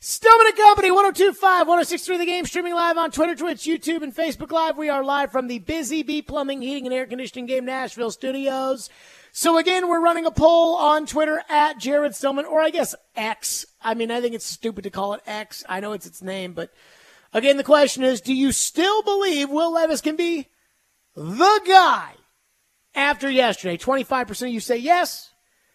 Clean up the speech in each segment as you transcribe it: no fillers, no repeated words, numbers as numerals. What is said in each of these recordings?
Stillman & Company, 102.5, 106.3 The Game, streaming live on Twitter, Twitch, YouTube, and Facebook Live. We are live from the Busy Bee Plumbing, Heating, and Air Conditioning Game Nashville studios. So again, we're running a poll on Twitter at Jared Stillman, or I guess X. I mean, I think it's stupid to call it X. I know it's its name, but again, the question is, do you still believe Will Levis can be the guy after yesterday? 25% of you say yes,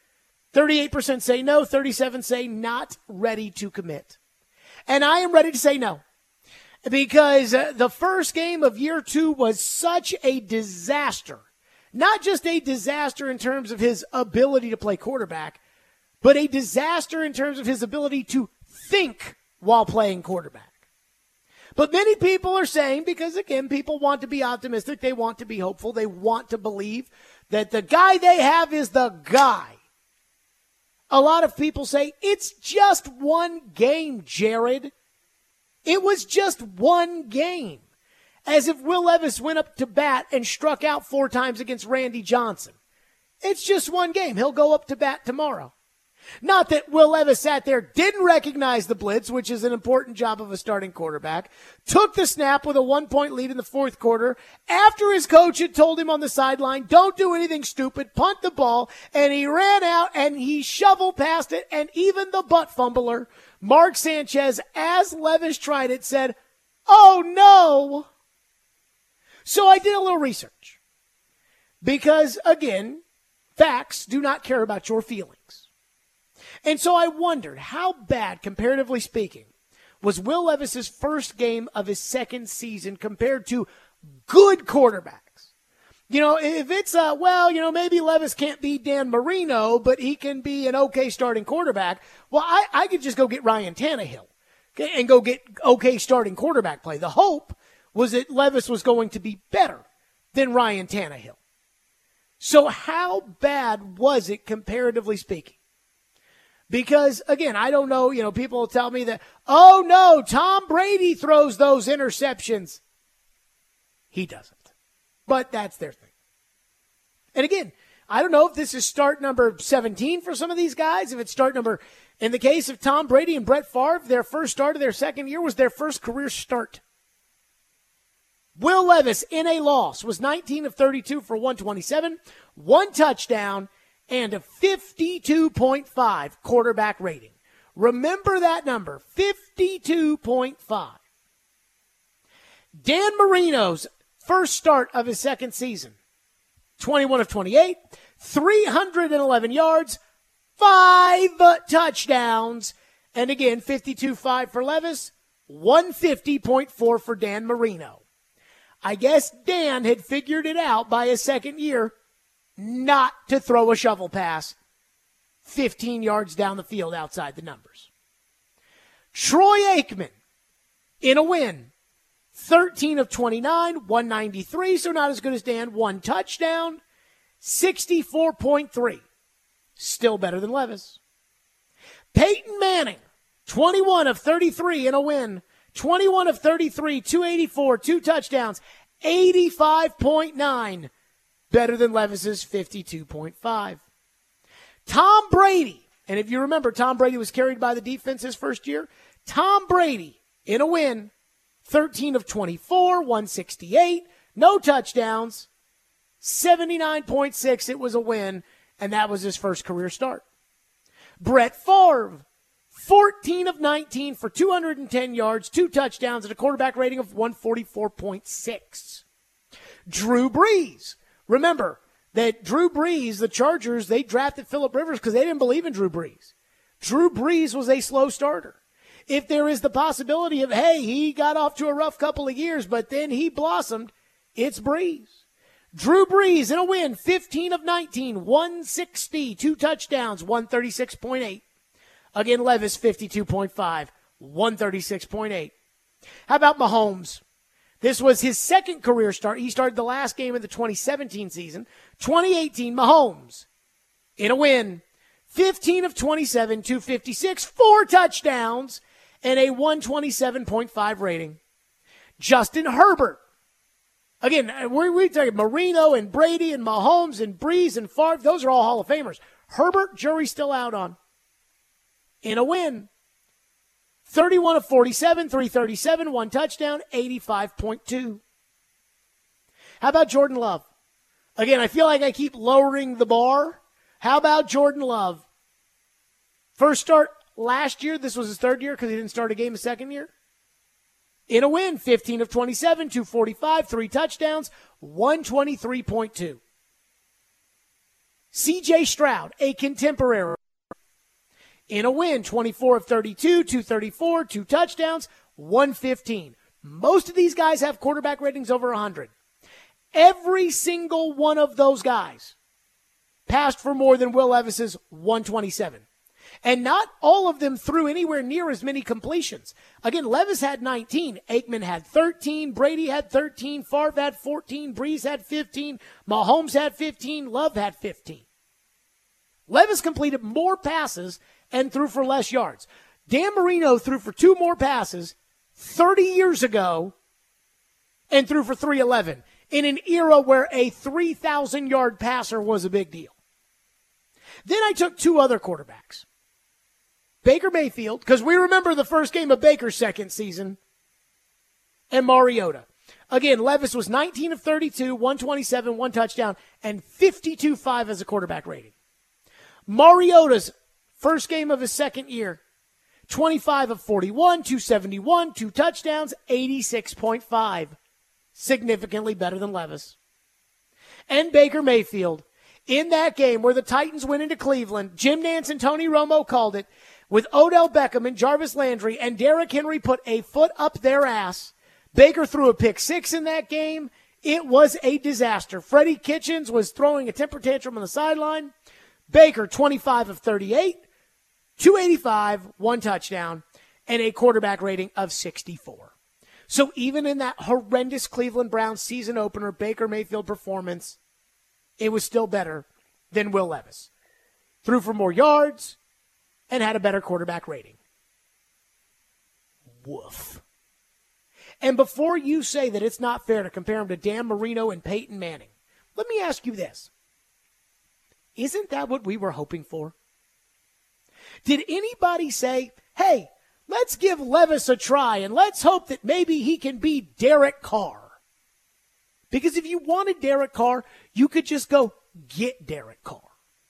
38% say no, 37% say not ready to commit. And I am ready to say no, because the first game of year two was such a disaster. Not just a disaster in terms of his ability to play quarterback, but a disaster in terms of his ability to think while playing quarterback. But many people are saying, because again, people want to be optimistic, they want to be hopeful, they want to believe that the guy they have is the guy. A lot of people say, it's just one game, Jared. It was just one game. As if Will Levis went up to bat and struck out 4 times against Randy Johnson. It's just one game. He'll go up to bat tomorrow. Not that Will Levis sat there, didn't recognize the blitz, which is an important job of a starting quarterback, took the snap with a 1-point lead in the fourth quarter after his coach had told him on the sideline, don't do anything stupid, punt the ball, and he ran out and he shoveled past it, and even the butt fumbler, Mark Sanchez, as Levis tried it, said, oh no. So I did a little research because, again, facts do not care about your feelings. And so I wondered, how bad, comparatively speaking, was Will Levis's first game of his second season compared to good quarterbacks? You know, if it's, maybe Levis can't be Dan Marino, but he can be an okay starting quarterback. Well, I could just go get Ryan Tannehill and go get okay starting quarterback play. The hope was that Levis was going to be better than Ryan Tannehill. So how bad was it, comparatively speaking? Because, again, I don't know, people will tell me that, oh, no, Tom Brady throws those interceptions. He doesn't. But that's their thing. And, again, I don't know if this is start number 17 for some of these guys, if it's start number, in the case of Tom Brady and Brett Favre, their first start of their second year was their first career start. Will Levis, in a loss, was 19 of 32 for 127, 1 touchdown, and a 52.5 quarterback rating. Remember that number, 52.5. Dan Marino's first start of his second season, 21 of 28, 311 yards, 5 touchdowns, and again, 52.5 for Levis, 150.4 for Dan Marino. I guess Dan had figured it out by his second year not to throw a shovel pass 15 yards down the field outside the numbers. Troy Aikman, in a win, 13 of 29, 193, so not as good as Dan, 1 touchdown, 64.3, still better than Levis. Peyton Manning, 21 of 33 in a win, 21 of 33, 284, 2 touchdowns, 85.9, better than Levis's 52.5. Tom Brady, and if you remember, Tom Brady was carried by the defense his first year. Tom Brady, in a win, 13 of 24, 168, no touchdowns, 79.6. It was a win, and that was his first career start. Brett Favre, 14 of 19 for 210 yards, 2 touchdowns, and a quarterback rating of 144.6. Drew Brees. Remember that Drew Brees, the Chargers, they drafted Phillip Rivers because they didn't believe in Drew Brees. Drew Brees was a slow starter. If there is the possibility of, hey, he got off to a rough couple of years, but then he blossomed, it's Brees. Drew Brees in a win, 15 of 19, 160, 2 touchdowns, 136.8. Again, Levis, 52.5, 136.8. How about Mahomes? This was his second career start. He started the last game of the 2017 season. 2018, Mahomes, in a win, 15 of 27, 256, 4 touchdowns, and a 127.5 rating. Justin Herbert. Again, we're talking Marino and Brady and Mahomes and Brees and Favre. Those are all Hall of Famers. Herbert, jury's still out on. In a win, 31 of 47, 337, 1 touchdown, 85.2. How about Jordan Love? Again, I feel like I keep lowering the bar. How about Jordan Love? First start last year. This was his third year because he didn't start a game the second year. In a win, 15 of 27, 245, 3 touchdowns, 123.2. C.J. Stroud, a contemporary. In a win, 24 of 32, 234, 2 touchdowns, 115. Most of these guys have quarterback ratings over 100. Every single one of those guys passed for more than Will Levis's 127. And not all of them threw anywhere near as many completions. Again, Levis had 19. Aikman had 13. Brady had 13. Favre had 14. Breeze had 15. Mahomes had 15. Love had 15. Levis completed more passes and threw for less yards. Dan Marino threw for 2 more passes 30 years ago and threw for 311 in an era where a 3,000-yard passer was a big deal. Then I took 2 other quarterbacks. Baker Mayfield, because we remember the first game of Baker's second season, and Mariota. Again, Levis was 19 of 32, 127, 1 touchdown, and 52.5 as a quarterback rating. Mariota's first game of his second year, 25 of 41, 271, 2 touchdowns, 86.5. Significantly better than Levis. And Baker Mayfield, in that game where the Titans went into Cleveland, Jim Nantz and Tony Romo called it, with Odell Beckham and Jarvis Landry, and Derrick Henry put a foot up their ass. Baker threw a pick 6 in that game. It was a disaster. Freddie Kitchens was throwing a temper tantrum on the sideline. Baker, 25 of 38, 285, 1 touchdown, and a quarterback rating of 64. So even in that horrendous Cleveland Browns season opener Baker Mayfield performance, it was still better than Will Levis. Threw for more yards and had a better quarterback rating. Woof. And before you say that it's not fair to compare him to Dan Marino and Peyton Manning, let me ask you this. Isn't that what we were hoping for? Did anybody say, hey, let's give Levis a try and let's hope that maybe he can be Derek Carr? Because if you wanted Derek Carr, you could just go get Derek Carr.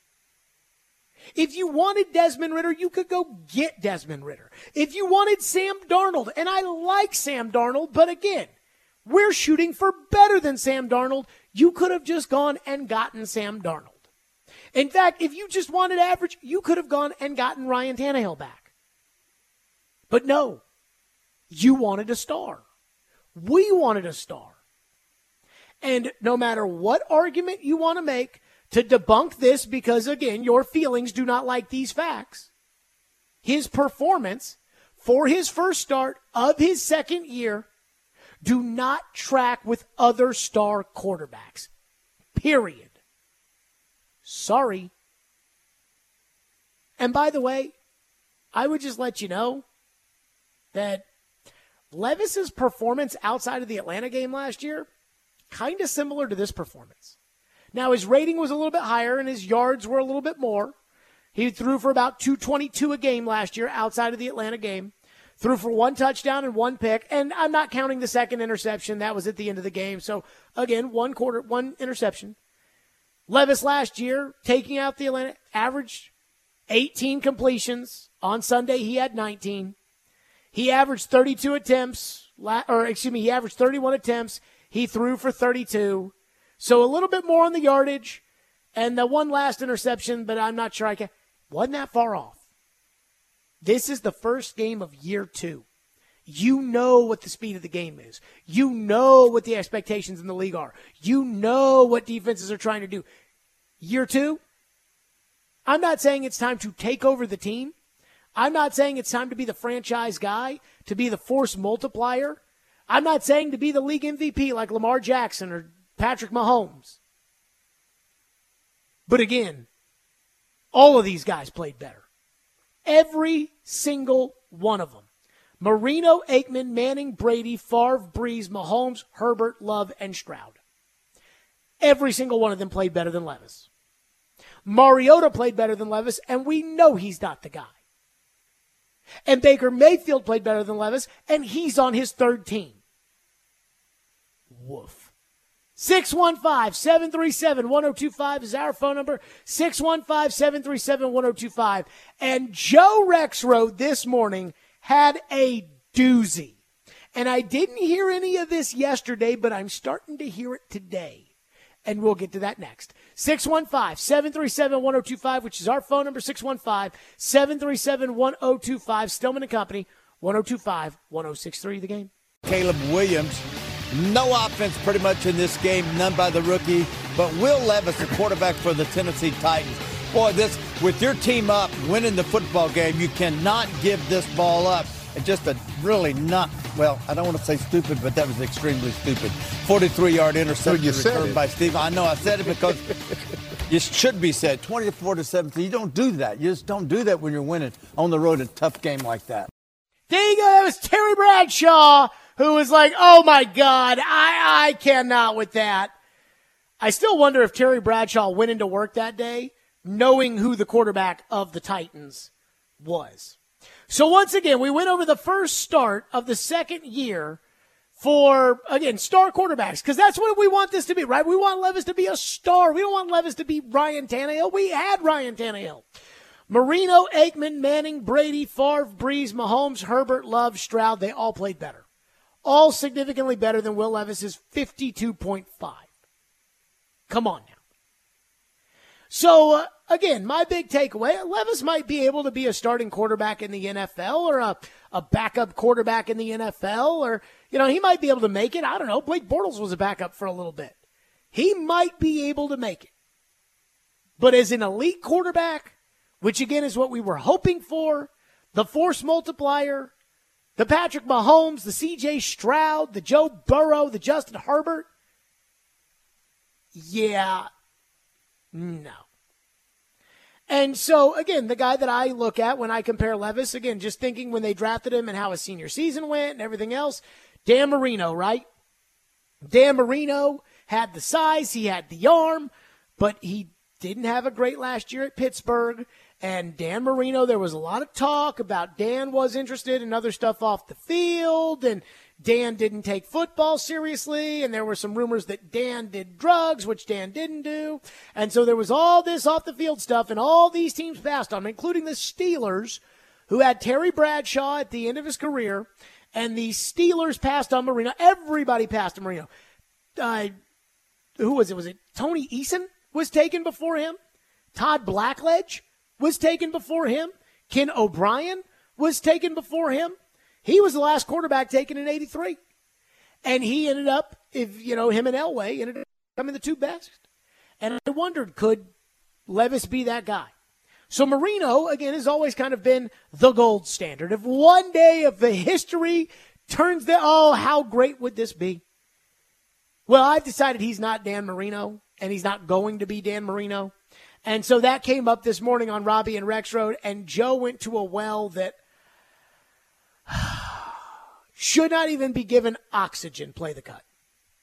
If you wanted Desmond Ridder, you could go get Desmond Ridder. If you wanted Sam Darnold, and I like Sam Darnold, but again, we're shooting for better than Sam Darnold, you could have just gone and gotten Sam Darnold. In fact, if you just wanted average, you could have gone and gotten Ryan Tannehill back. But no, you wanted a star. We wanted a star. And no matter what argument you want to make to debunk this, because, again, your feelings do not like these facts, his performance for his first start of his second year do not track with other star quarterbacks. Period. Sorry. And by the way, I would just let you know that Levis's performance outside of the Atlanta game last year, kind of similar to this performance. Now, his rating was a little bit higher and his yards were a little bit more. He threw for about 222 a game last year outside of the Atlanta game. Threw for 1 touchdown and 1 pick. And I'm not counting the second interception. That was at the end of the game. So, again, 1 interception. Levis last year, taking out the Atlanta, averaged 18 completions. On Sunday, he had 19. He averaged 32 attempts. He averaged 31 attempts. He threw for 32. So a little bit more on the yardage and the one last interception, but I'm not sure I can. Wasn't that far off. This is the first game of year 2. You know what the speed of the game is. You know what the expectations in the league are. You know what defenses are trying to do. Year 2, I'm not saying it's time to take over the team. I'm not saying it's time to be the franchise guy, to be the force multiplier. I'm not saying to be the league MVP like Lamar Jackson or Patrick Mahomes. But again, all of these guys played better. Every single one of them. Marino, Aikman, Manning, Brady, Favre, Breeze, Mahomes, Herbert, Love, and Stroud. Every single one of them played better than Levis. Mariota played better than Levis, and we know he's not the guy. And Baker Mayfield played better than Levis, and he's on his third team. Woof. 615-737-1025 is our phone number, 615-737-1025. And Joe Rexrode this morning had a doozy. And I didn't hear any of this yesterday, but I'm starting to hear it today. And we'll get to that next. 615-737-1025, which is our phone number, 615-737-1025. Stillman and Company, 1025-1063, the game. Caleb Williams, no offense pretty much in this game, none by the rookie. But Will Levis, the quarterback for the Tennessee Titans. Boy, this with your team up, winning the football game, you cannot give this ball up. And just a really not, well, I don't want to say stupid, but that was extremely stupid. 43-yard interception returned by Steve. I know I said it because it should be said. 24-17. You don't do that. You just don't do that when you're winning on the road in a tough game like that. There you go. That was Terry Bradshaw, who was like, oh, my God, I cannot with that. I still wonder if Terry Bradshaw went into work that day knowing who the quarterback of the Titans was. So once again, we went over the first start of the second year for, again, star quarterbacks, because that's what we want this to be, right? We want Levis to be a star. We don't want Levis to be Ryan Tannehill. We had Ryan Tannehill. Marino, Aikman, Manning, Brady, Favre, Breeze, Mahomes, Herbert, Love, Stroud, they all played better. All significantly better than Will Levis's 52.5. Come on now. So, again, my big takeaway, Levis might be able to be a starting quarterback in the NFL or a backup quarterback in the NFL, or, he might be able to make it. I don't know. Blake Bortles was a backup for a little bit. He might be able to make it. But as an elite quarterback, which, again, is what we were hoping for, the force multiplier, the Patrick Mahomes, the C.J. Stroud, the Joe Burrow, the Justin Herbert, yeah, no. And so, again, the guy that I look at when I compare Levis, again, just thinking when they drafted him and how his senior season went and everything else, Dan Marino, right? Dan Marino had the size, he had the arm, but he didn't have a great last year at Pittsburgh. And Dan Marino, there was a lot of talk about Dan was interested in other stuff off the field, and Dan didn't take football seriously, and there were some rumors that Dan did drugs, which Dan didn't do. And so there was all this off-the-field stuff, and all these teams passed on him, including the Steelers, who had Terry Bradshaw at the end of his career, and the Steelers passed on Marino. Everybody passed on Marino. Who was it? Was it Tony Eason was taken before him? Todd Blackledge was taken before him. Ken O'Brien was taken before him. He was the last quarterback taken in 83. And he ended up, him and Elway ended up becoming the two best. And I wondered, could Levis be that guy? So Marino, again, has always kind of been the gold standard. If one day of the history turns how great would this be? Well, I've decided he's not Dan Marino, and he's not going to be Dan Marino. And so that came up this morning on Robbie and Rexrode, and Joe went to a well that should not even be given oxygen. Play the cut.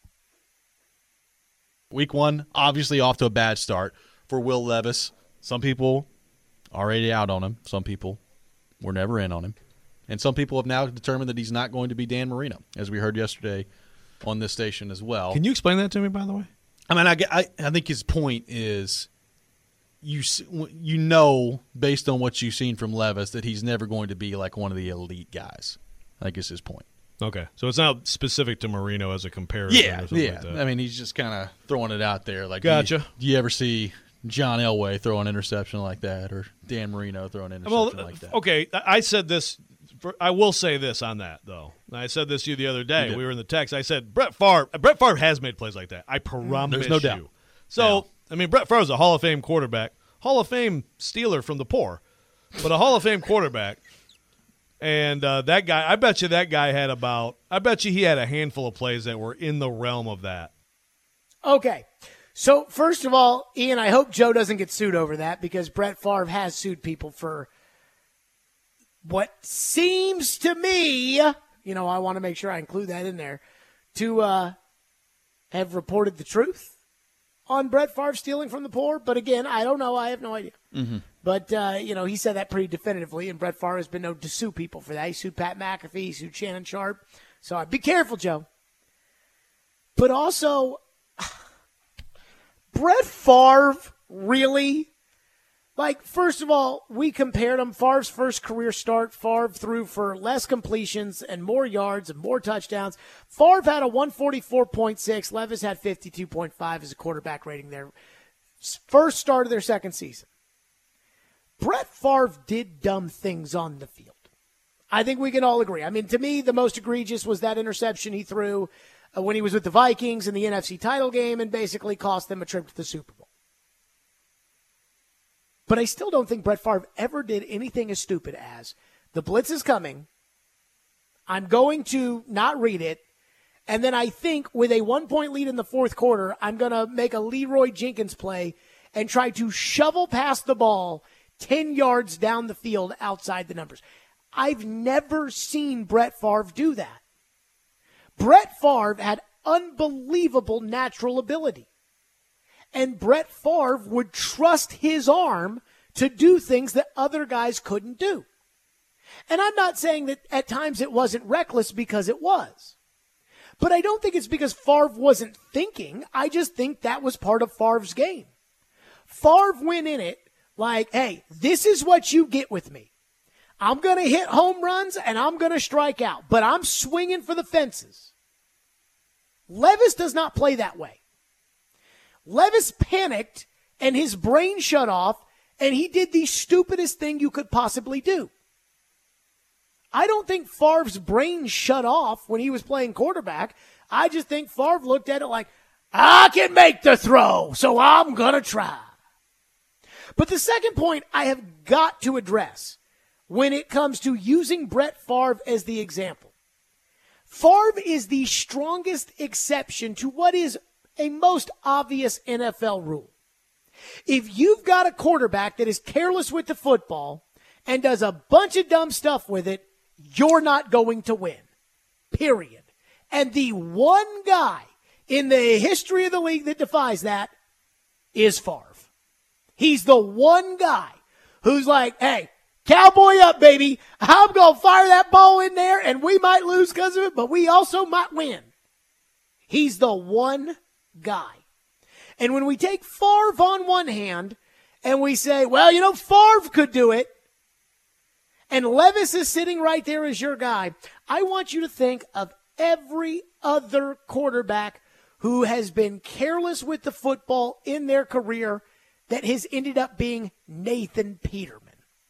Week one, obviously off to a bad start for Will Levis. Some people already out on him. Some people were never in on him. And some people have now determined that he's not going to be Dan Marino, as we heard yesterday on this station as well. Can you explain that to me, by the way? I mean, I think his point is you know, based on what you've seen from Levis, that he's never going to be like one of the elite guys. I think is his point. Okay. So it's not specific to Marino as a comparison. Yeah. Like that. I mean, he's just kind of throwing it out there. Like, gotcha. Do you ever see John Elway throw an interception like that, or Dan Marino throw an interception like that? Okay. I said this. I will say this on that, though. I said this to you the other day. We were in the text. I said, Brett Favre has made plays like that. I promise There's no doubt. So, I mean, Brett Favre's a Hall of Fame quarterback, Hall of Fame Steeler from the poor, but a Hall of Fame quarterback. And that guy, I bet you he had a handful of plays that were in the realm of that. Okay. So, first of all, Ian, I hope Joe doesn't get sued over that, because Brett Favre has sued people for what seems to me, I want to make sure I include that in there, to have reported the truth on Brett Favre stealing from the poor. But again, I don't know. I have no idea. Mm-hmm. But, he said that pretty definitively, and Brett Favre has been known to sue people for that. He sued Pat McAfee, he sued Shannon Sharp. So be careful, Joe. But also, Brett Favre, really? Like, first of all, we compared him. Favre's first career start, Favre threw for less completions and more yards and more touchdowns. Favre had a 144.6. Levis had 52.5 as a quarterback rating there. First start of their second season. Brett Favre did dumb things on the field. I think we can all agree. I mean, to me, the most egregious was that interception he threw when he was with the Vikings in the NFC title game and basically cost them a trip to the Super Bowl. But I still don't think Brett Favre ever did anything as stupid as the blitz is coming, I'm going to not read it, and then I think with a 1-point lead in the fourth quarter, I'm going to make a Leroy Jenkins play and try to shovel past the ball 10 yards down the field outside the numbers. I've never seen Brett Favre do that. Brett Favre had unbelievable natural ability. And Brett Favre would trust his arm to do things that other guys couldn't do. And I'm not saying that at times it wasn't reckless, because it was. But I don't think it's because Favre wasn't thinking. I just think that was part of Favre's game. Favre went in it like, hey, this is what you get with me. I'm going to hit home runs and I'm going to strike out, but I'm swinging for the fences. Levis does not play that way. Levis panicked and his brain shut off, and he did the stupidest thing you could possibly do. I don't think Favre's brain shut off when he was playing quarterback. I just think Favre looked at it like, I can make the throw, so I'm going to try. But the second point I have got to address when it comes to using Brett Favre as the example. Favre is the strongest exception to what is a most obvious NFL rule. If you've got a quarterback that is careless with the football and does a bunch of dumb stuff with it, you're not going to win. Period. And the one guy in the history of the league that defies that is Favre. He's the one guy who's like, hey, cowboy up, baby. I'm going to fire that ball in there, and we might lose because of it, but we also might win. He's the one guy. And when we take Favre on one hand and we say, well, Favre could do it, and Levis is sitting right there as your guy, I want you to think of every other quarterback who has been careless with the football in their career that has ended up being Nathan Peterman.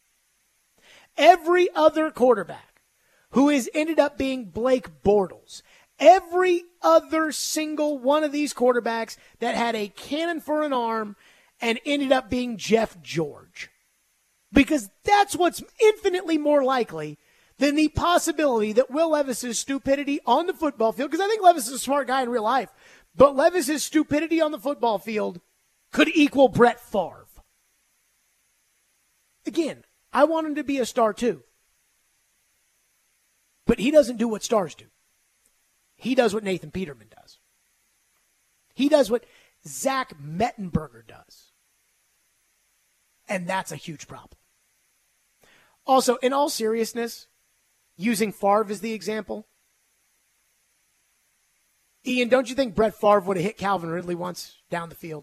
Every other quarterback who has ended up being Blake Bortles. Every other single one of these quarterbacks that had a cannon for an arm and ended up being Jeff George. Because that's what's infinitely more likely than the possibility that Will Levis's stupidity on the football field, because I think Levis is a smart guy in real life, but Levis's stupidity on the football field could equal Brett Favre. Again, I want him to be a star too. But he doesn't do what stars do. He does what Nathan Peterman does. He does what Zach Mettenberger does. And that's a huge problem. Also, in all seriousness, using Favre as the example, Ian, don't you think Brett Favre would have hit Calvin Ridley once down the field?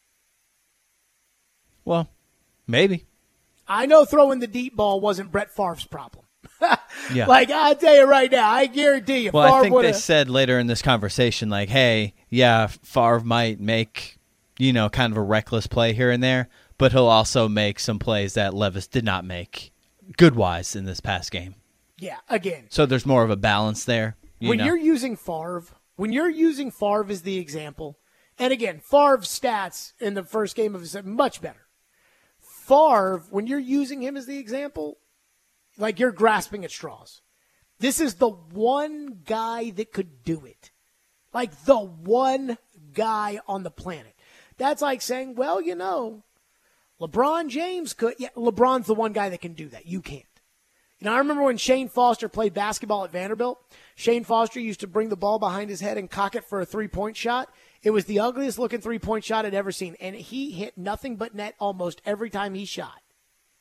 Well, maybe. I know throwing the deep ball wasn't Brett Favre's problem. Yeah. Like, I'll tell you right now, I guarantee you. Well, Favre I think would've... they said later in this conversation, like, hey, yeah, Favre might make, kind of a reckless play here and there, but he'll also make some plays that Levis did not make good-wise in this past game. Yeah, again. So there's more of a balance there. You're using Favre, as the example, and again, Favre's stats in the first game of his much better. Favre, when you're using him as the example, like you're grasping at straws. This is the one guy that could do it. Like the one guy on the planet. That's like saying, well, LeBron James could. Yeah, LeBron's the one guy that can do that. You can't. I remember when Shane Foster played basketball at Vanderbilt. Shane Foster used to bring the ball behind his head and cock it for a three-point shot. It was the ugliest looking three-point shot I'd ever seen, and he hit nothing but net almost every time he shot.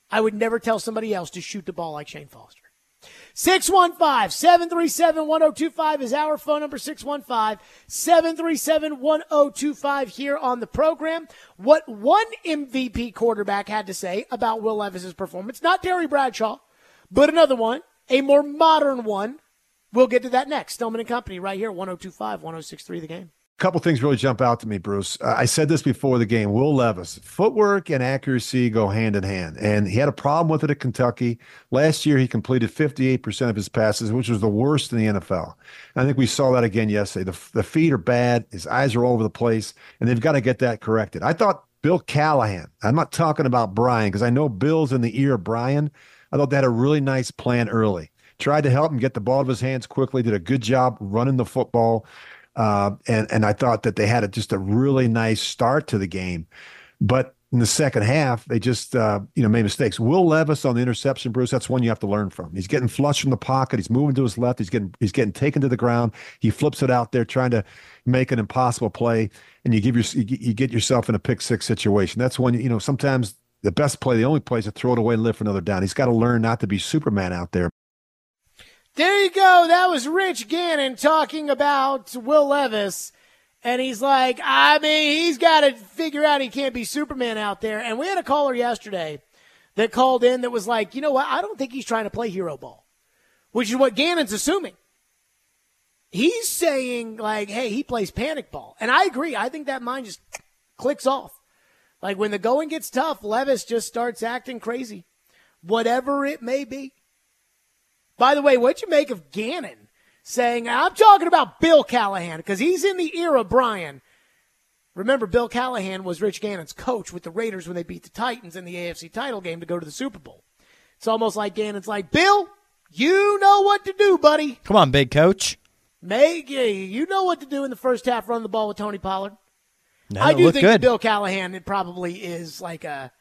I would never tell somebody else to shoot the ball like Shane Foster. 615-737-1025 is our phone number, 615-737-1025 here on the program. What one MVP quarterback had to say about Will Levis's performance, not Terry Bradshaw, but another one, a more modern one. We'll get to that next. Stillman and Company right here, 102.5, 106.3 The Game. Couple things really jump out to me, Bruce. I said this before the game. Will Levis, footwork and accuracy go hand in hand, and he had a problem with it at Kentucky. Last year, he completed 58% of his passes, which was the worst in the NFL. I think we saw that again yesterday. The feet are bad. His eyes are all over the place, and they've got to get that corrected. I thought Bill Callahan, I'm not talking about Brian because I know Bill's in the ear of Brian. I thought they had a really nice plan early. Tried to help him get the ball out of his hands quickly, did a good job running the football. And I thought that they had just a really nice start to the game. But in the second half, they just made mistakes. Will Levis on the interception, Bruce, that's one you have to learn from. He's getting flushed from the pocket. He's moving to his left. He's getting taken to the ground. He flips it out there trying to make an impossible play, and you get yourself in a pick six situation. That's when, sometimes the best play, the only play is to throw it away and live for another down. He's got to learn not to be Superman out there. There you go. That was Rich Gannon talking about Will Levis. And he's like, he's got to figure out he can't be Superman out there. And we had a caller yesterday that called in that was like, you know what? I don't think he's trying to play hero ball, which is what Gannon's assuming. He's saying, like, hey, he plays panic ball. And I agree. I think that mind just clicks off. Like, when the going gets tough, Levis just starts acting crazy, whatever it may be. By the way, what'd you make of Gannon saying, I'm talking about Bill Callahan, because he's in the ear of Brian. Remember, Bill Callahan was Rich Gannon's coach with the Raiders when they beat the Titans in the AFC title game to go to the Super Bowl. It's almost like Gannon's like, Bill, you know what to do, buddy. Come on, big coach. You know what to do in the first half, run the ball with Tony Pollard. No, I do think good. Bill Callahan, it probably is like a,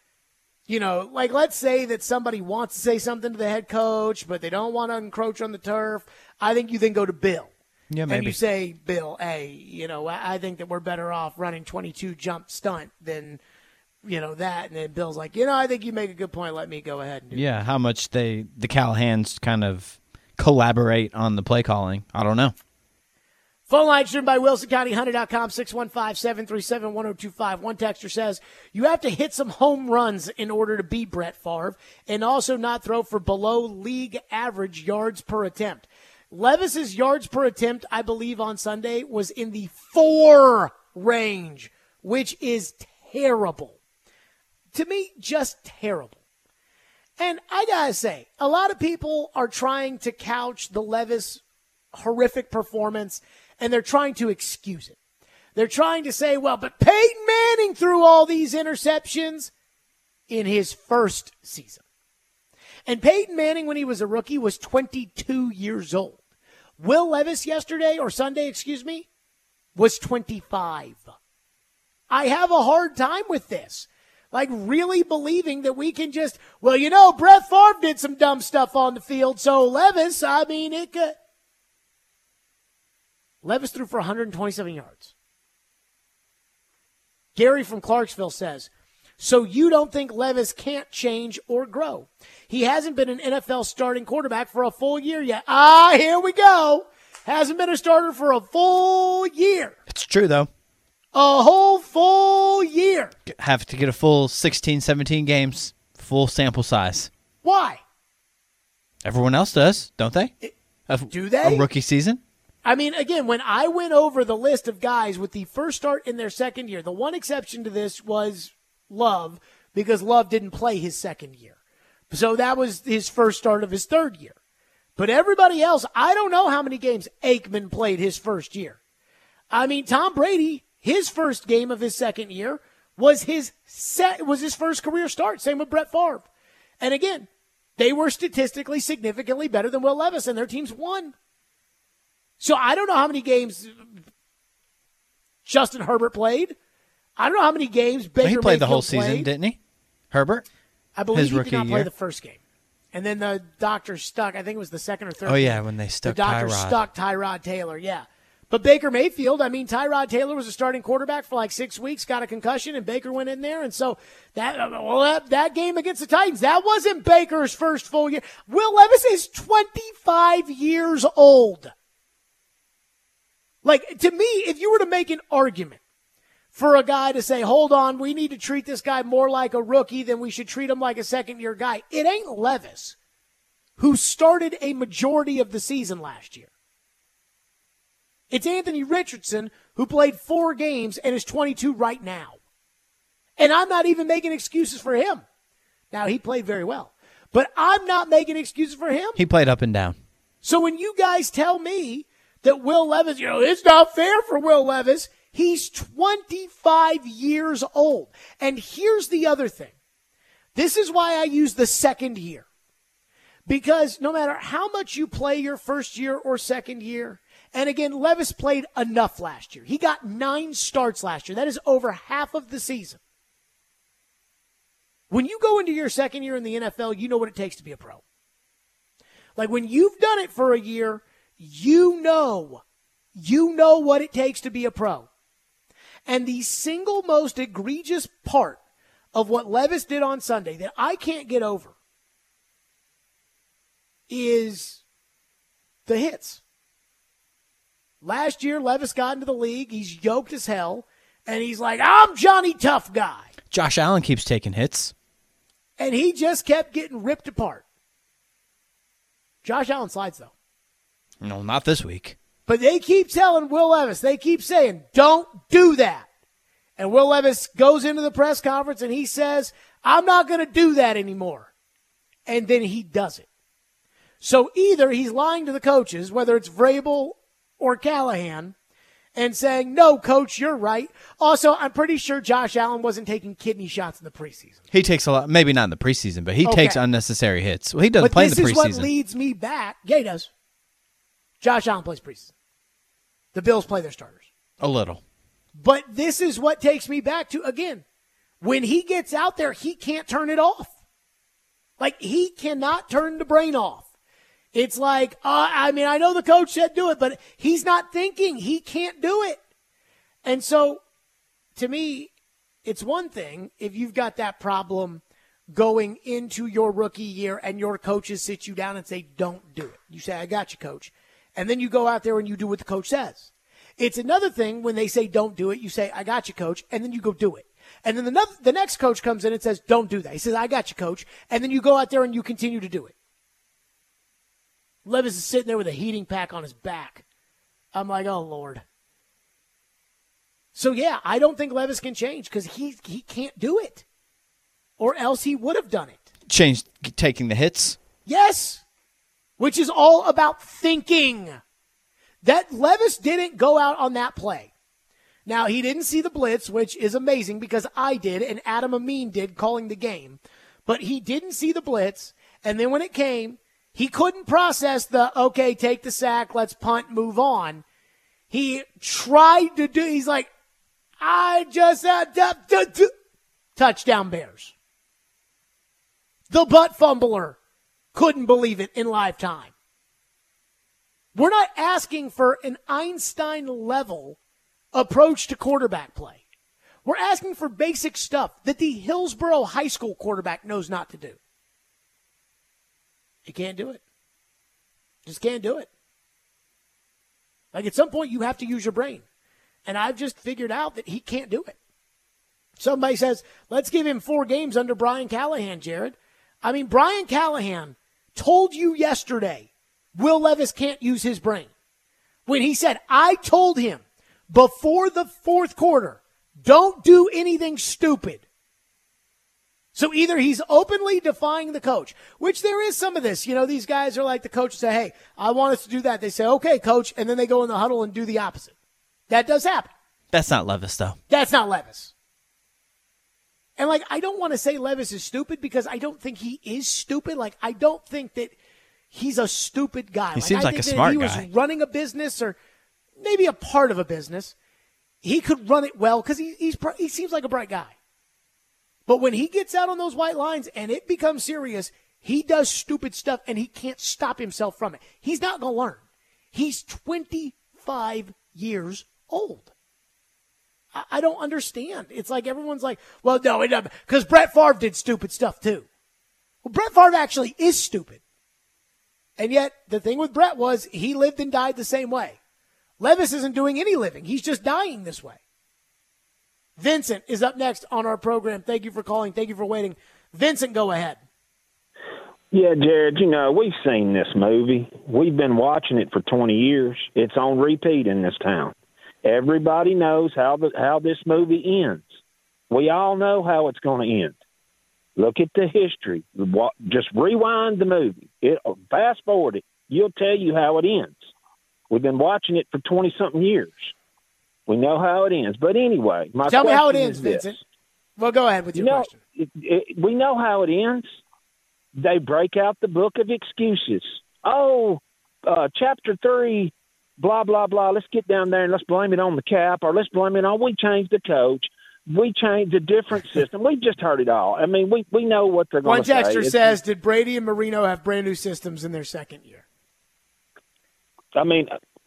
let's say that somebody wants to say something to the head coach, but they don't want to encroach on the turf. I think you then go to Bill. Yeah, maybe. And you say, Bill, hey, I think that we're better off running 22 jump stunt than, that. And then Bill's like, I think you make a good point. Let me go ahead and do Yeah, how much the Callahans kind of collaborate on the play calling. I don't know. Phone line driven by WilsonCountyHunter.com, 615-737-1025. One texter says, you have to hit some home runs in order to beat Brett Favre and also not throw for below league average yards per attempt. Levis's yards per attempt, I believe, on Sunday was in the 4 range, which is terrible. To me, just terrible. And I got to say, a lot of people are trying to couch the Levis horrific performance, and they're trying to excuse it. They're trying to say, well, but Peyton Manning threw all these interceptions in his first season. And Peyton Manning, when he was a rookie, was 22 years old. Will Levis Sunday, was 25. I have a hard time with this. Like, really believing that we can just, Brett Favre did some dumb stuff on the field, so Levis, it could. Levis threw for 127 yards. Gary from Clarksville says, so you don't think Levis can't change or grow? He hasn't been an NFL starting quarterback for a full year yet. Here we go. Hasn't been a starter for a full year. It's true, though. A whole full year. Have to get a full 16, 17 games, full sample size. Why? Everyone else does, don't they? Do they? A rookie season? Again, when I went over the list of guys with the first start in their second year, the one exception to this was Love, because Love didn't play his second year. So that was his first start of his third year. But everybody else, I don't know how many games Aikman played his first year. Tom Brady, his first game of his second year was his first career start. Same with Brett Favre. And again, they were statistically significantly better than Will Levis, and their teams won. So I don't know how many games Justin Herbert played. I don't know how many games Baker Mayfield played the whole season, didn't he? Herbert? I believe he did not play year? the first game. And then the doctor stuck, I think it was the second or third Oh, yeah, game. when they stuck The doctor Tyrod. stuck Tyrod Taylor, yeah. But Baker Mayfield, I mean, Tyrod Taylor was a starting quarterback for like 6 weeks, got a concussion, and Baker went in there. And so that game against the Titans, that wasn't Baker's first full year. Will Levis is 25 years old. Like, to me, if you were to make an argument for a guy to say, hold on, we need to treat this guy more like a rookie than we should treat him like a second-year guy, it ain't Levis, who started a majority of the season last year. It's Anthony Richardson, who played 4 games and is 22 right now. And I'm not even making excuses for him. Now, he played very well, but I'm not making excuses for him. He played up and down. So when you guys tell me that Will Levis, it's not fair for Will Levis, he's 25 years old. And here's the other thing. This is why I use the second year. Because no matter how much you play your first year or second year, and again, Levis played enough last year. He got 9 starts last year. That is over half of the season. When you go into your second year in the NFL, you know what it takes to be a pro. Like when you've done it for a year, you know what it takes to be a pro. And the single most egregious part of what Levis did on Sunday that I can't get over is the hits. Last year, Levis got into the league. He's yoked as hell. And he's like, I'm Johnny Tough Guy. Josh Allen keeps taking hits. And he just kept getting ripped apart. Josh Allen slides, though. No, not this week. But they keep telling Will Levis, they keep saying, don't do that. And Will Levis goes into the press conference and he says, I'm not going to do that anymore. And then he does it. So either he's lying to the coaches, whether it's Vrabel or Callahan, and saying, no, coach, you're right. Also, I'm pretty sure Josh Allen wasn't taking kidney shots in the preseason. He takes a lot, maybe not in the preseason, but he takes unnecessary hits. Well, he doesn't play in the preseason. But this is what leads me back. Yeah, he does. Josh Allen plays preseason. The Bills play their starters. A little. But this is what takes me back to, again, when he gets out there, he can't turn it off. Like, he cannot turn the brain off. It's like, I know the coach said do it, but he's not thinking. He can't do it. And so, to me, it's one thing if you've got that problem going into your rookie year and your coaches sit you down and say, don't do it. You say, I got you, coach. And then you go out there and you do what the coach says. It's another thing when they say, don't do it. You say, I got you, coach. And then you go do it. And then the next coach comes in and says, don't do that. He says, I got you, coach. And then you go out there and you continue to do it. Levis is sitting there with a heating pack on his back. I'm like, oh, Lord. So, yeah, I don't think Levis can change because he can't do it. Or else he would have done it. Change taking the hits? Yes. Which is all about thinking. That Levis didn't go out on that play. Now, he didn't see the blitz, which is amazing because I did and Adam Amin did calling the game. But he didn't see the blitz. And then when it came, he couldn't process the, okay, take the sack, let's punt, move on. He tried to do, he's like, I just had touchdown Bears. The butt fumbler couldn't believe it in live time. We're not asking for an Einstein-level approach to quarterback play. We're asking for basic stuff that the Hillsborough High School quarterback knows not to do. You can't do it. Just can't do it. Like at some point you have to use your brain. And I've just figured out that he can't do it. Somebody says, let's give him 4 games under Brian Callahan, Jared. I mean, Brian Callahan told you yesterday Will Levis can't use his brain. When he said, I told him before the 4th quarter, don't do anything stupid. So either he's openly defying the coach, which there is some of this. You know, these guys are like the coach say, hey, I want us to do that. They say, okay, coach, and then they go in the huddle and do the opposite. That does happen. That's not Levis, though. That's not Levis. And, like, I don't want to say Levis is stupid because I don't think he is stupid. Like, I don't think that he's a stupid guy. He seems like a smart guy. If he was running a business or maybe a part of a business, he could run it well because he seems like a bright guy. But when he gets out on those white lines and it becomes serious, he does stupid stuff and he can't stop himself from it. He's not going to learn. He's 25 years old. I don't understand. It's like everyone's like, well, no, because Brett Favre did stupid stuff too. Well, Brett Favre actually is stupid. And yet, the thing with Brett was he lived and died the same way. Levis isn't doing any living. He's just dying this way. Vincent is up next on our program. Thank you for calling. Thank you for waiting. Vincent, go ahead. Yeah, Jared, we've seen this movie. We've been watching it for 20 years. It's on repeat in this town. Everybody knows how this movie ends. We all know how it's going to end. Look at the history. Just rewind the movie. Fast forward it. You'll tell you how it ends. We've been watching it for 20-something years. We know how it ends. But anyway, tell me how it ends, Vincent. Well, go ahead with your question. We know how it ends. They break out the book of excuses. Chapter 3, blah, blah, blah. Let's get down there and let's blame it on the cap, or let's blame it on we changed the coach. We changed a different system. We just heard it all. I mean, we know what they're going to say. One texter says, did Brady and Marino have brand new systems in their second year? I mean,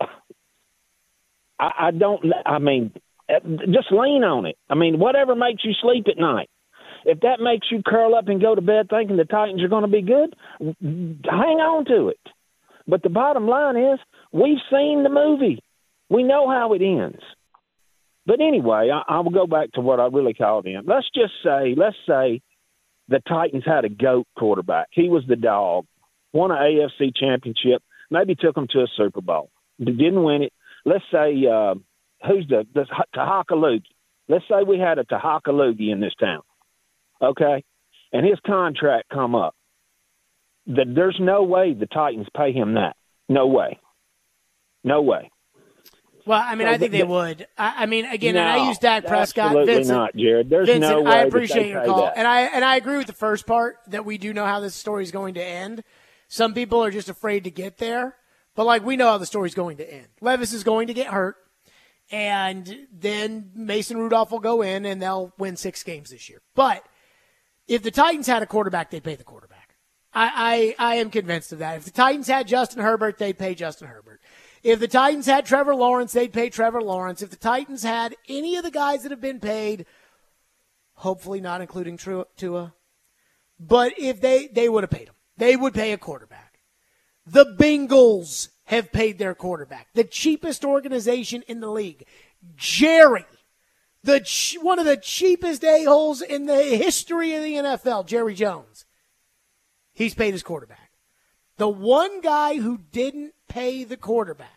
just lean on it. I mean, whatever makes you sleep at night. If that makes you curl up and go to bed thinking the Titans are going to be good, hang on to it. But the bottom line is we've seen the movie. We know how it ends. But anyway, I will go back to what I really called in. Let's say the Titans had a GOAT quarterback. He was the dog, won an AFC championship, maybe took them to a Super Bowl. Didn't win it. Let's say who's the Tahakalugi. Let's say we had a Tahakalugi in this town. Okay, and his contract come up. There's no way the Titans pay him that. No way. No way. Well, I mean, I think they would. I mean, again, and I use Dak Prescott. Absolutely Vincent, not, Jared. There's Vincent, no way I appreciate your call, that. and I agree with the first part that we do know how this story is going to end. Some people are just afraid to get there, but like we know how the story's going to end. Levis is going to get hurt, and then Mason Rudolph will go in, and they'll win 6 games this year. But if the Titans had a quarterback, they'd pay the quarterback. I am convinced of that. If the Titans had Justin Herbert, they'd pay Justin Herbert. If the Titans had Trevor Lawrence, they'd pay Trevor Lawrence. If the Titans had any of the guys that have been paid, hopefully not including Tua, but if they would have paid him. They would pay a quarterback. The Bengals have paid their quarterback. The cheapest organization in the league. Jerry, one of the cheapest a-holes in the history of the NFL, Jerry Jones. He's paid his quarterback. The one guy who didn't pay the quarterback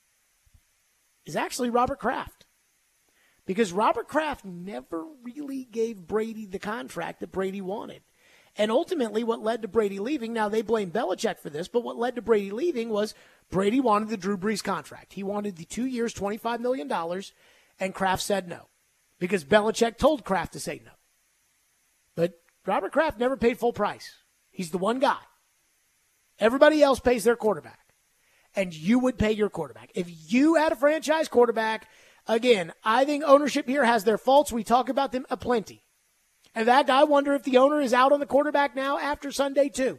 is actually Robert Kraft. Because Robert Kraft never really gave Brady the contract that Brady wanted. And ultimately what led to Brady leaving, now they blame Belichick for this, but what led to Brady leaving was Brady wanted the Drew Brees contract. He wanted the 2 years, $25 million, and Kraft said no. Because Belichick told Kraft to say no. But Robert Kraft never paid full price. He's the one guy. Everybody else pays their quarterback. And you would pay your quarterback. If you had a franchise quarterback, again, I think ownership here has their faults. We talk about them aplenty. In fact, I wonder if the owner is out on the quarterback now after Sunday too.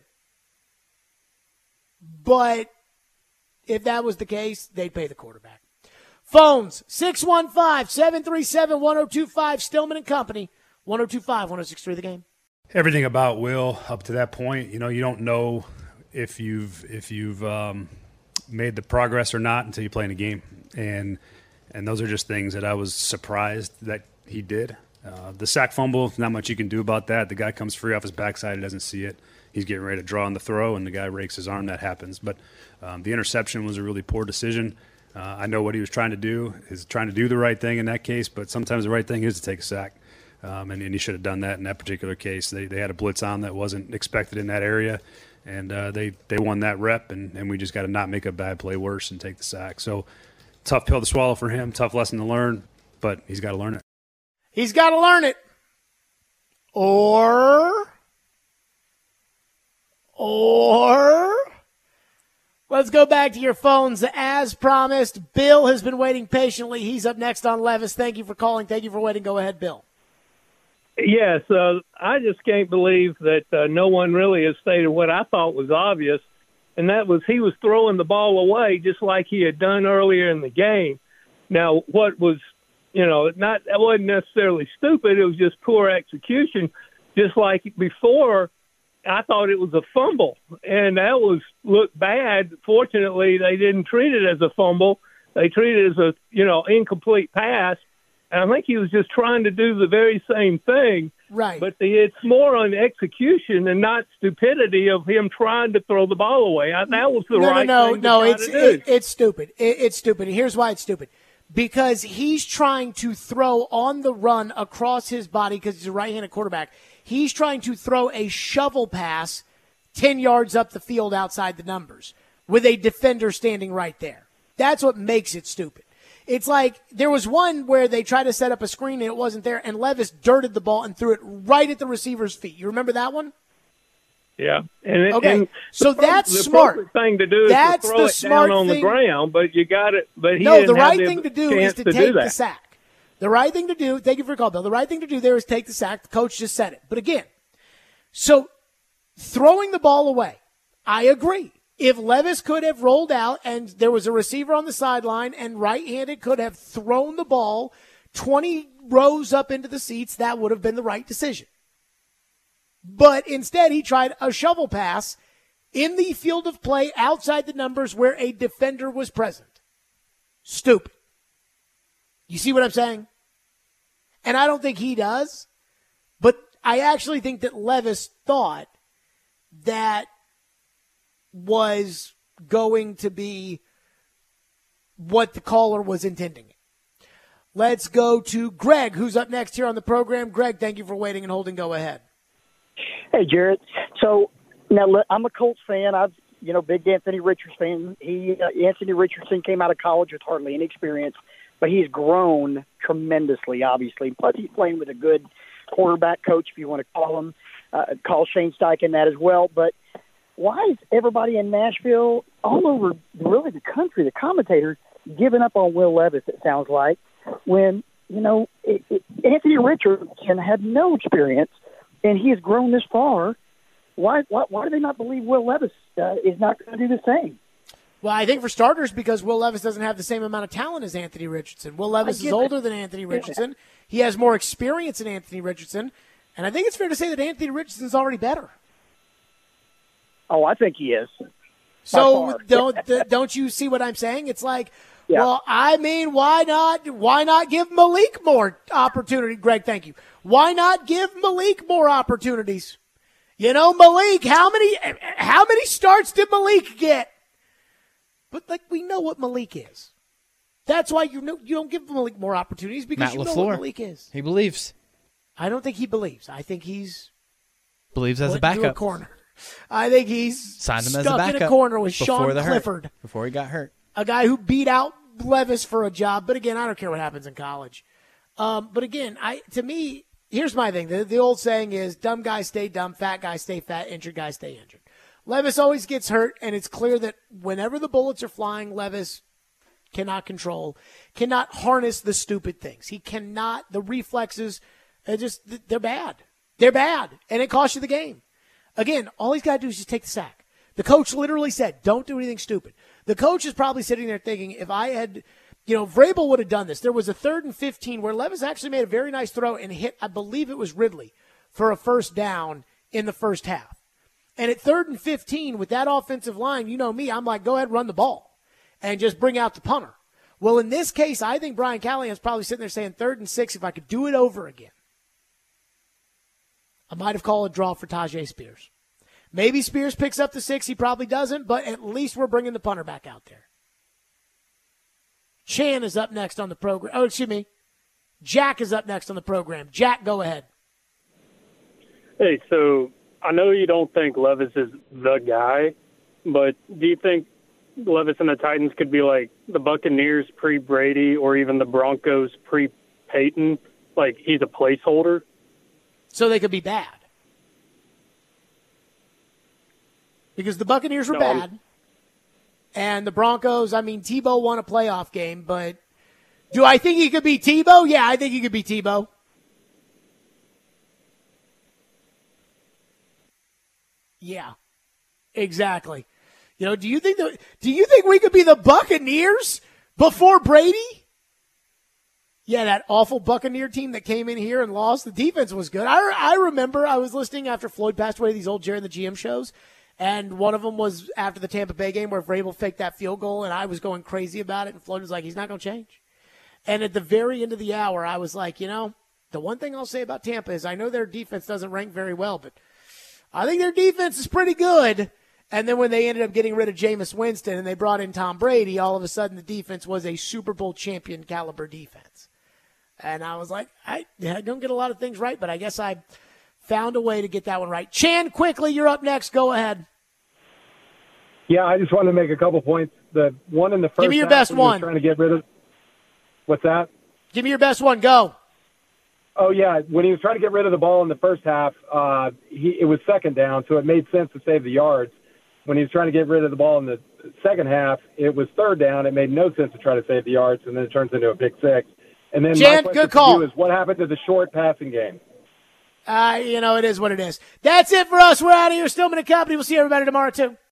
But if that was the case, they'd pay the quarterback. Phones, 615-737-1025, Stillman & Company, 1025-1063 The Game. Everything about Will up to that point, you don't know if you've made the progress or not until you play in a game, and those are just things that I was surprised that he did. The sack fumble, not much you can do about that. The guy comes free off his backside, he doesn't see it. He's getting ready to draw on the throw, and the guy rakes his arm. That happens. But the interception was a really poor decision. I know what he was trying to do. He's trying to do the right thing in that case, but sometimes the right thing is to take a sack. And he should have done that in that particular case. They had a blitz on that wasn't expected in that area, and they won that rep, and we just got to not make a bad play worse and take the sack. So tough pill to swallow for him, tough lesson to learn, but he's got to learn it. He's got to learn it. Or let's go back to your phones. As promised, Bill has been waiting patiently. He's up next on Levis. Thank you for calling. Thank you for waiting. Go ahead, Bill. Yes, I just can't believe that no one really has stated what I thought was obvious, and that was he was throwing the ball away just like he had done earlier in the game. Now, what was, that wasn't necessarily stupid. It was just poor execution. Just like before, I thought it was a fumble, and that looked bad. Fortunately, they didn't treat it as a fumble. They treated it as a, incomplete pass. And I think he was just trying to do the very same thing. Right. But it's more on execution and not stupidity of him trying to throw the ball away. That was the right thing to try to do. It's stupid. It's stupid. And here's why it's stupid. Because he's trying to throw on the run across his body because he's a right-handed quarterback. He's trying to throw a shovel pass 10 yards up the field outside the numbers with a defender standing right there. That's what makes it stupid. It's like there was one where they tried to set up a screen and it wasn't there, and Levis dirted the ball and threw it right at the receiver's feet. You remember that one? Yeah. And so that's smart. The thing to do is to throw it down on the ground, but you got it. But the right thing to do is to take the sack. The right thing to do, thank you for your call, Bill. The right thing to do there is take the sack. The coach just said it. But again, so throwing the ball away, I agree. If Levis could have rolled out and there was a receiver on the sideline and right-handed could have thrown the ball 20 rows up into the seats, that would have been the right decision. But instead, he tried a shovel pass in the field of play outside the numbers where a defender was present. Stupid. You see what I'm saying? And I don't think he does, but I actually think that Levis thought that was going to be what the caller was intending. Let's go to Greg, who's up next here on the program. Greg, thank you for waiting and holding. Go ahead. Hey, Jared. So now I'm a Colts fan. I've, big Anthony Richardson. Anthony Richardson came out of college with hardly any experience, but he's grown tremendously, obviously. Plus, he's playing with a good quarterback coach, if you want to call him. Call Shane Steichen that as well. But why is everybody in Nashville, all over really the country, the commentators, giving up on Will Levis, it sounds like, when, Anthony Richardson had no experience and he has grown this far? Why do they not believe Will Levis is not going to do the same? Well, I think for starters, because Will Levis doesn't have the same amount of talent as Anthony Richardson. Will Levis is older than Anthony Richardson. He has more experience than Anthony Richardson. And I think it's fair to say that Anthony Richardson's already better. Oh, I think he is. So don't you see what I'm saying? It's like, well, I mean, why not give Malik more opportunity? Greg, thank you. Why not give Malik more opportunities? Malik, how many starts did Malik get? But we know what Malik is. That's why you don't give Malik more opportunities, because Matt you know LaFleur. what Malik is. He believes. I don't think he believes. I think he's believes as a backup. backup. Corner. I think he's signed him stuck as a backup in a corner with Sean Clifford, before he got hurt. A guy who beat out Levis for a job. But again, I don't care what happens in college. But again, to me, here's my thing. The old saying is, dumb guys stay dumb, fat guys stay fat, injured guys stay injured. Levis always gets hurt, and it's clear that whenever the bullets are flying, Levis cannot harness the stupid things. He cannot, the reflexes, they're bad. They're bad, and it costs you the game. Again, all he's got to do is just take the sack. The coach literally said, don't do anything stupid. The coach is probably sitting there thinking, if I had, Vrabel would have done this. There was a 3rd and 15 where Levis actually made a very nice throw and hit, I believe it was Ridley, for a first down in the first half. And at 3rd and 15, with that offensive line, you know me, I'm like, go ahead, run the ball and just bring out the punter. Well, in this case, I think Brian Callahan's probably sitting there saying 3rd and 6, if I could do it over again, I might have called a draw for Tajay Spears. Maybe Spears picks up the 6. He probably doesn't, but at least we're bringing the punter back out there. Chan is up next on the program. Oh, excuse me. Jack is up next on the program. Jack, go ahead. Hey, so I know you don't think Levis is the guy, but do you think Levis and the Titans could be like the Buccaneers pre-Brady or even the Broncos pre-Peyton? Like, he's a placeholder? So they could be bad. Because the Buccaneers were bad. And the Broncos, Tebow won a playoff game, but do I think he could be Tebow? Yeah, I think he could be Tebow. Yeah, exactly. Do you think we could be the Buccaneers before Brady? Yeah, that awful Buccaneer team that came in here and lost. The defense was good. I remember I was listening after Floyd passed away, these old Jerry and the GM shows, and one of them was after the Tampa Bay game where Vrabel faked that field goal, and I was going crazy about it, and Floyd was like, he's not going to change. And at the very end of the hour, I was like, the one thing I'll say about Tampa is I know their defense doesn't rank very well, but I think their defense is pretty good. And then when they ended up getting rid of Jameis Winston and they brought in Tom Brady, all of a sudden the defense was a Super Bowl champion caliber defense. And I was like, I don't get a lot of things right, but I guess I found a way to get that one right. Chan, quickly, you're up next. Go ahead. Yeah, I just wanted to make a couple points. The one in the first Give me your half best when he was one. trying to get rid of. What's that? Give me your best one. Go. Oh, yeah. When he was trying to get rid of the ball in the first half, it was second down, so it made sense to save the yards. When he was trying to get rid of the ball in the second half, it was third down. It made no sense to try to save the yards, and then it turns into a pick six. And then Jan, my good question call. for you is what happened to the short passing game? It is what it is. That's it for us. We're out of here. Stillman and Company. We'll see everybody tomorrow, too.